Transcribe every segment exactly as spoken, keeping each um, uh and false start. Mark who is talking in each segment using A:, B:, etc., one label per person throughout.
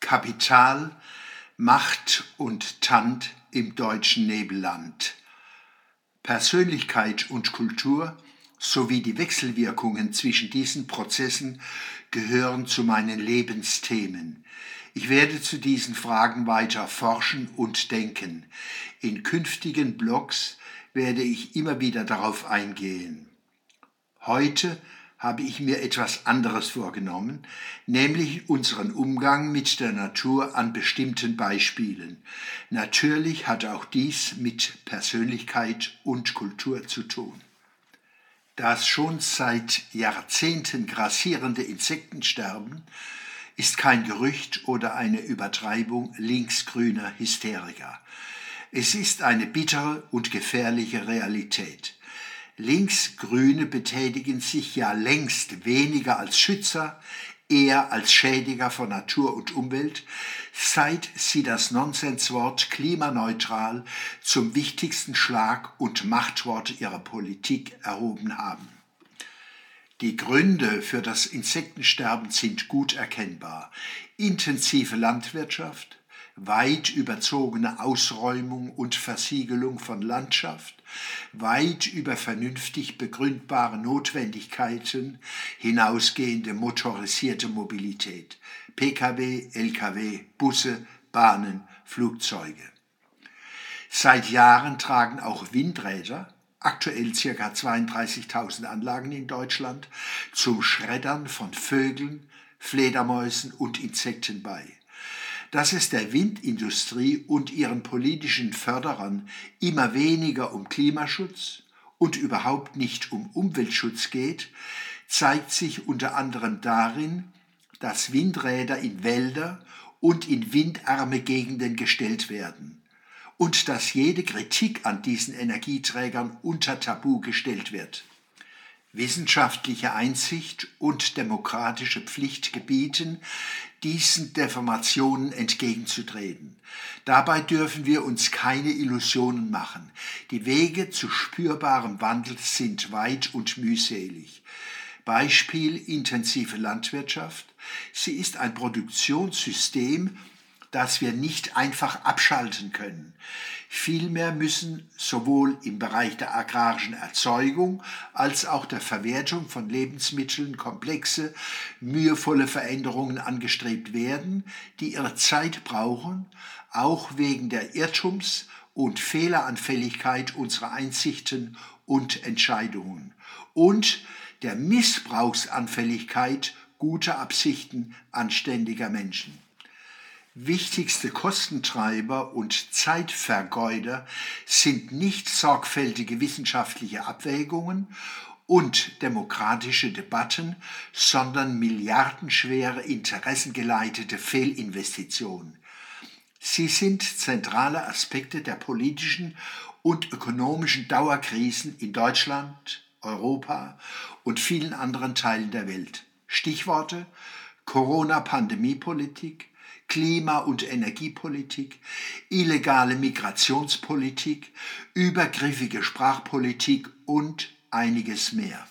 A: Kapital, Macht und Tand im deutschen Nebelland. Persönlichkeit und Kultur sowie die Wechselwirkungen zwischen diesen Prozessen gehören zu meinen Lebensthemen. Ich werde zu diesen Fragen weiter forschen und denken. In künftigen Blogs werde ich immer wieder darauf eingehen. Heute habe ich mir etwas anderes vorgenommen, nämlich unseren Umgang mit der Natur an bestimmten Beispielen. Natürlich hat auch dies mit Persönlichkeit und Kultur zu tun. Das schon seit Jahrzehnten grassierende Insektensterben ist kein Gerücht oder eine Übertreibung linksgrüner Hysteriker. Es ist eine bittere und gefährliche Realität. Linksgrüne betätigen sich ja längst weniger als Schützer, eher als Schädiger von Natur und Umwelt, seit sie das Nonsenswort klimaneutral zum wichtigsten Schlag- und Machtwort ihrer Politik erhoben haben. Die Gründe für das Insektensterben sind gut erkennbar. Intensive Landwirtschaft, weit überzogene Ausräumung und Versiegelung von Landschaft, weit über vernünftig begründbare Notwendigkeiten hinausgehende motorisierte Mobilität, Pkw, Lkw, Busse, Bahnen, Flugzeuge. Seit Jahren tragen auch Windräder, aktuell ca. zweiunddreißigtausend Anlagen in Deutschland, zum Schreddern von Vögeln, Fledermäusen und Insekten bei. Dass es der Windindustrie und ihren politischen Förderern immer weniger um Klimaschutz und überhaupt nicht um Umweltschutz geht, zeigt sich unter anderem darin, dass Windräder in Wälder und in windarme Gegenden gestellt werden und dass jede Kritik an diesen Energieträgern unter Tabu gestellt wird. Wissenschaftliche Einsicht und demokratische Pflicht gebieten, diesen Deformationen entgegenzutreten. Dabei dürfen wir uns keine Illusionen machen. Die Wege zu spürbarem Wandel sind weit und mühselig. Beispiel intensive Landwirtschaft. Sie ist ein Produktionssystem, das wir nicht einfach abschalten können. Vielmehr müssen sowohl im Bereich der agrarischen Erzeugung als auch der Verwertung von Lebensmitteln komplexe, mühevolle Veränderungen angestrebt werden, die ihre Zeit brauchen, auch wegen der Irrtums- und Fehleranfälligkeit unserer Einsichten und Entscheidungen und der Missbrauchsanfälligkeit guter Absichten anständiger Menschen. Wichtigste Kostentreiber und Zeitvergeuder sind nicht sorgfältige wissenschaftliche Abwägungen und demokratische Debatten, sondern milliardenschwere interessengeleitete Fehlinvestitionen. Sie sind zentrale Aspekte der politischen und ökonomischen Dauerkrisen in Deutschland, Europa und vielen anderen Teilen der Welt. Stichworte: Corona-Pandemiepolitik, Klima- und Energiepolitik, illegale Migrationspolitik, übergriffige Sprachpolitik und einiges mehr.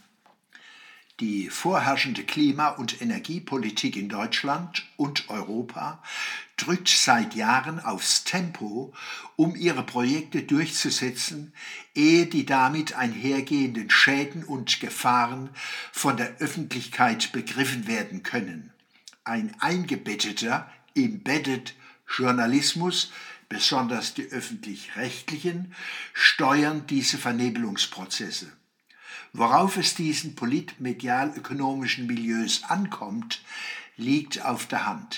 A: Die vorherrschende Klima- und Energiepolitik in Deutschland und Europa drückt seit Jahren aufs Tempo, um ihre Projekte durchzusetzen, ehe die damit einhergehenden Schäden und Gefahren von der Öffentlichkeit begriffen werden können. Ein eingebetteter Embedded Journalismus, besonders die öffentlich-rechtlichen, steuern diese Vernebelungsprozesse. Worauf es diesen politmedial-ökonomischen Milieus ankommt, liegt auf der Hand.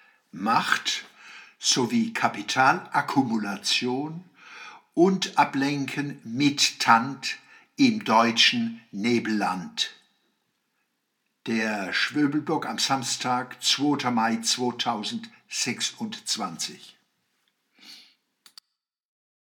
A: Macht sowie Kapitalakkumulation und Ablenken mit Tand im deutschen Nebelland. Der Schwöbelblog am Samstag, zweiter Mai zweitausendsechsundzwanzig.